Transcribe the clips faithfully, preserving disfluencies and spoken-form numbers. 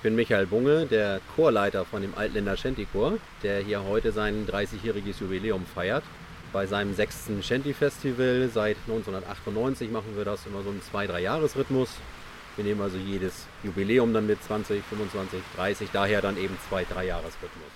bin Michael Bunge, der Chorleiter von dem Altländer Shanty-Chor, der hier heute sein dreißigjähriges Jubiläum feiert. Bei seinem sechsten Shanty-Festival seit neunzehnhundertachtundneunzig machen wir das immer so im zwei bis drei Jahres-Rhythmus. Wir nehmen also jedes Jubiläum dann mit zwanzig, fünfundzwanzig, dreißig, daher dann eben zwei bis drei Jahres-Rhythmus.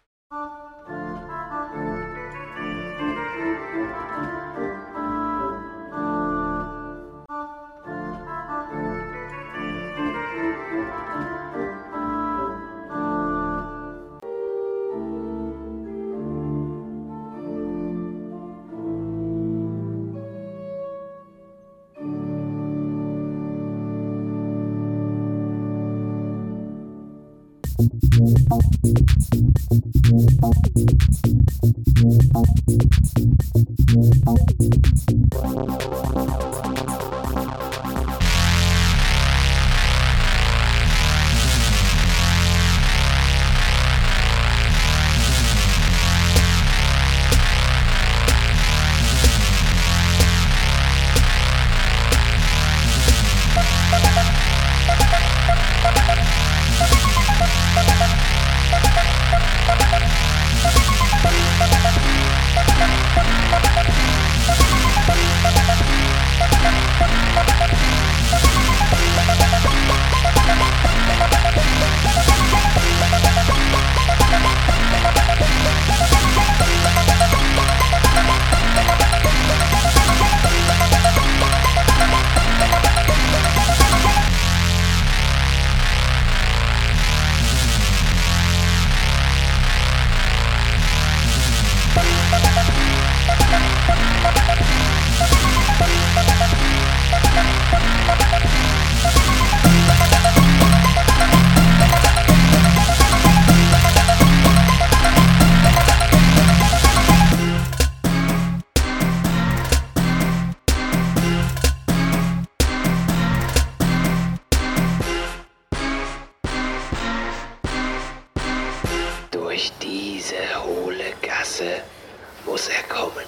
Durch diese hohle Gasse muss er kommen.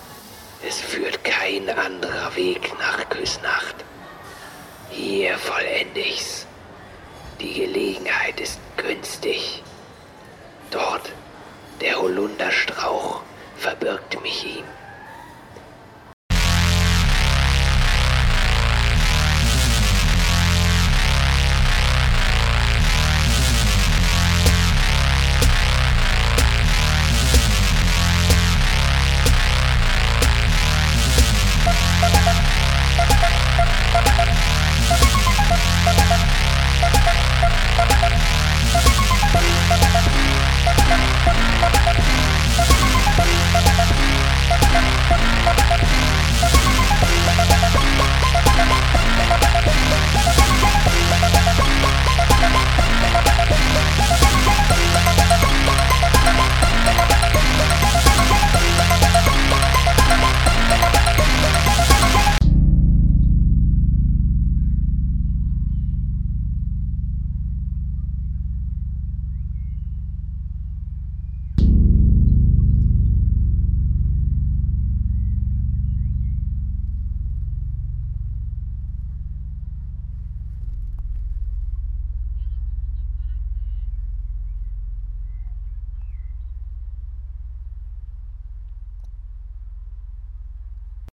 Es führt kein anderer Weg nach Küsnacht. Hier vollende ich's. Die Gelegenheit ist günstig. Dort, der Holunderstrauch, verbirgt mich ihm. We'll be right back.